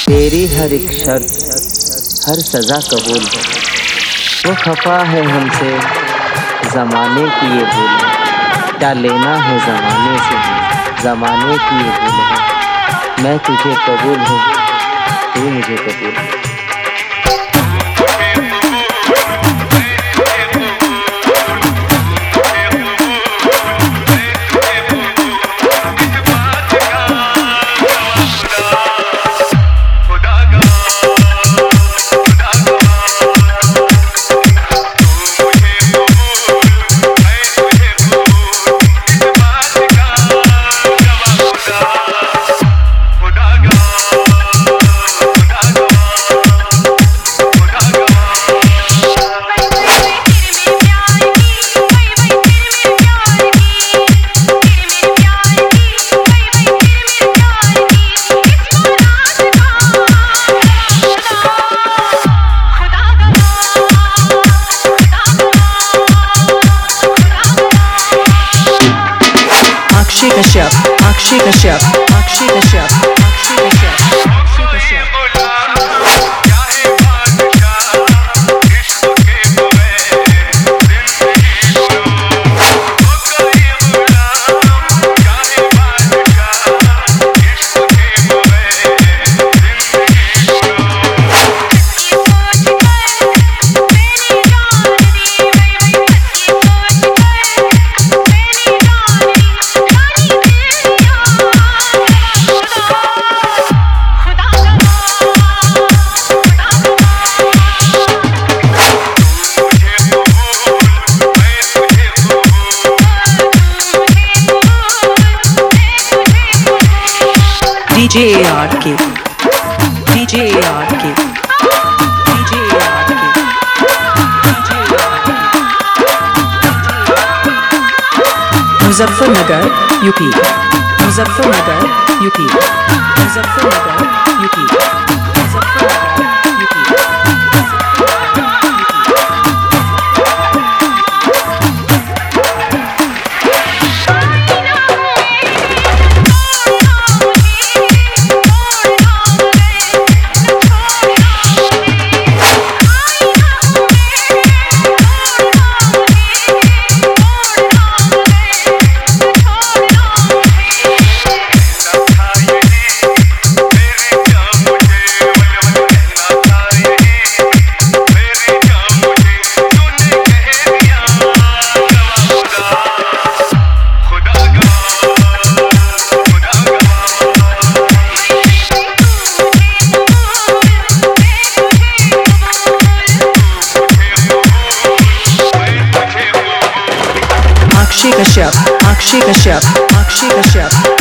तेरी हर एक शर्त, हर सजा कबूल है। वो खफा है हमसे, ज़माने की ये भूल है। क्या लेना है ज़माने से, ज़माने की ये भूल है। मैं तुझे कबूल हूँ, तू मुझे कबूल है। Akshi Kashyap, Akshi Kashyap, Akshi Kashyap, Akshi Kashyap, Akshi Kashyap. DJ ARK, DJ ARK, DJ ARK, Muzaffarnagar, UP, Muzaffarnagar, UP, Muzaffarnagar, UP, Muzaffarnagar, UP. Akshi Kashyap, Akshi Kashyap, Akshi Kashyap.